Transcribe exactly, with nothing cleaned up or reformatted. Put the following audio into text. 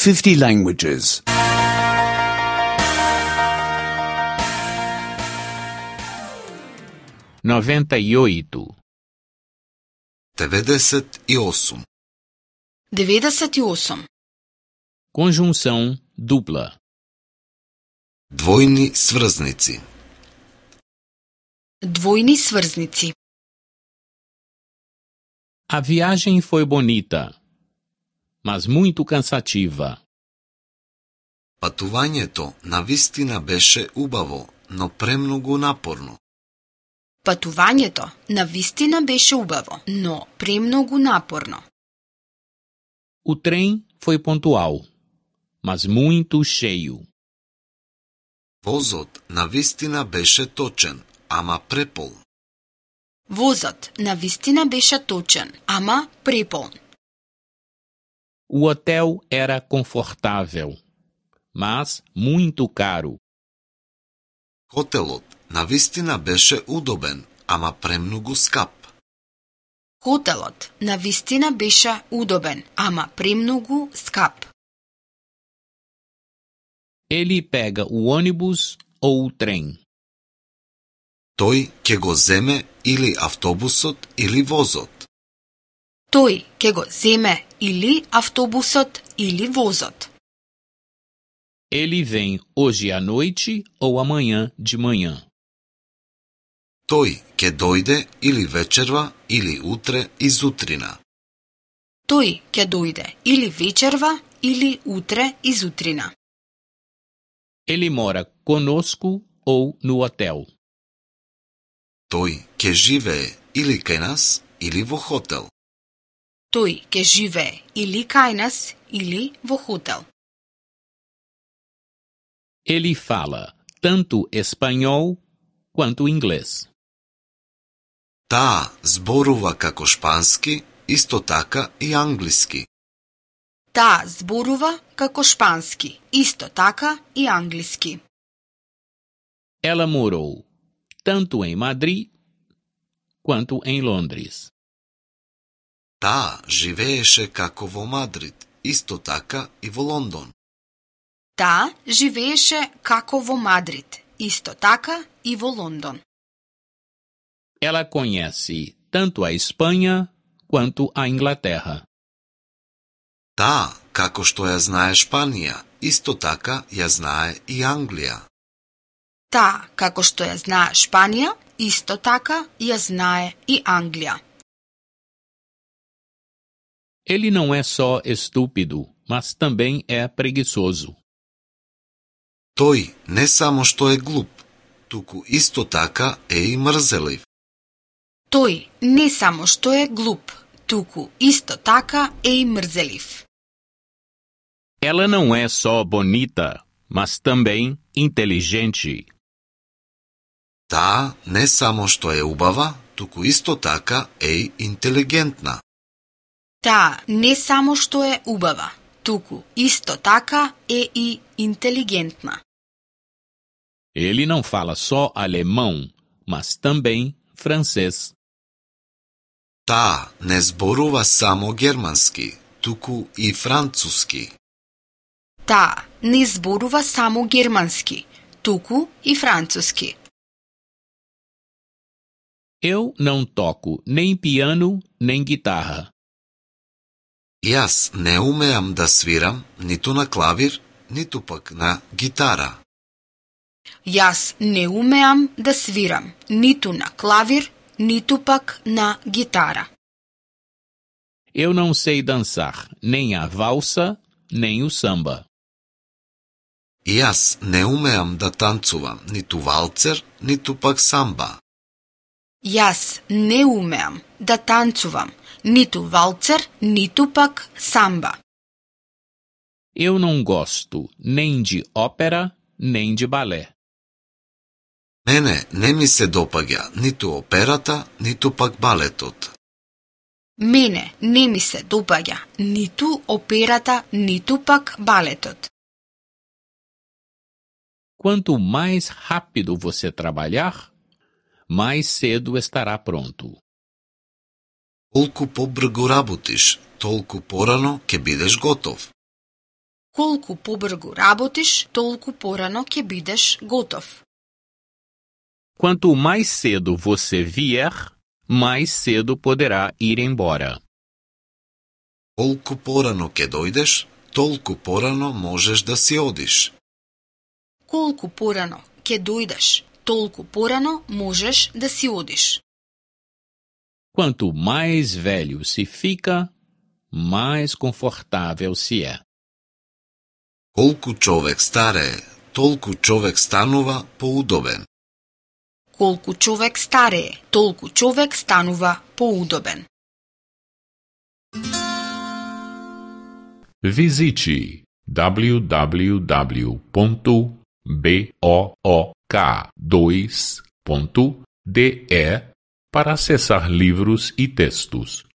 fifty languages. noventa e oito. деветдесет и осум. деветдесет и осум. Conjunção dupla. Двойни сврзници. Двойни свързници. A viagem foi bonita, mas muito cansativa. Пътувањето навистина беше убаво, но премногу напорно. Пътувањето навистина беше убаво, но премногу напорно. O trem foi pontual, mas muito cheio. Возот навистина беше точен, ама препол. Возот навистина беше точен, ама препълн. O hotel era confortável, mas muito caro. Хотелот навистина беше удобен, ама премногу скап. Хотелот навистина беше удобен, ама премногу скап. Ele pega o ônibus ou o trem. Тој ќе го земе или автобусот или возот. Тој ќе го земе или автобусот или возот. Ele vem hoje à noite ou amanhã de manhã. Тој ќе дојде или вечерва или утре изутрина. Тој ќе дојде или вечерва или утре изутрина. Ele mora conosco ou no hotel. Тој ќе живее или кај нас или во хотел. Тој ќе живее или кај нас или во хотел. Ele fala tanto espanhol quanto inglês. Таа зборува како шпански, исто така и англиски. Таа зборува како шпански, исто така и англиски. Ela morou tanto em Madrid quanto em Londres. Таа живееше како во Мадрид, исто така и во Лондон. Таа живееше како во Мадрид, исто така и во Лондон. Ela conhece tanto a Espanha quanto a Inglaterra. Таа, како што ја знае Шпанија, исто така ја знае и Англија. Таа, како што ја знае Шпанија, исто така ја знае и Англија. Ele não é só estúpido, mas também é preguiçoso. Тој не само што е глуп, туку исто така е и мрзелив. Тој не само што е глуп, туку исто така е и мрзелив. Ela não é só bonita, mas também inteligente. Таа не само што е убава, туку исто така е и интелигентна. Таа не само што е убава, туку исто така е и интелигентна. Ele não fala só alemão, mas também francês. Таа не зборува само германски, туку и француски. Таа не зборува само германски, туку и француски. Eu não toco nem piano, nem guitarra. Јас не умеам да свирам ниту на клавир, ниту пак на гитара. Јас не умеам да свирам ниту на клавир, ниту пак на гитара. Eu não sei dançar nem a valsa, nem o samba. Јас не умеам да танцувам ниту валцер, ниту пак самба. Јас не умеам да танцувам ниту валцер, ниту пак самба. Eu não gosto nem de ópera, nem de balé. Мене не ми се допаѓа ниту операта, ниту пак балетот. Мене не ми се допаѓа ниту операта, ниту пак балетот. Quanto mais rápido você trabalhar, mais cedo estará pronto. Колку побрзо работиш, толку порано ќе бидеш готов. Колку побрзо работиш, толку порано ќе бидеш готов. Quanto mais cedo você vier, mais cedo poderá ir embora. Колку порано ќе дојдеш, толку порано можеш да си одиш. Колку порано ќе дојдеш, толку порано можеш да си одиш. Quanto mais velho se fica, mais confortável se é. Колку човек старее, толку човек станува поудобен. Колку човек старее, толку човек станува поудобен. Visite w w w ponto book dois ponto d e para acessar livros e textos.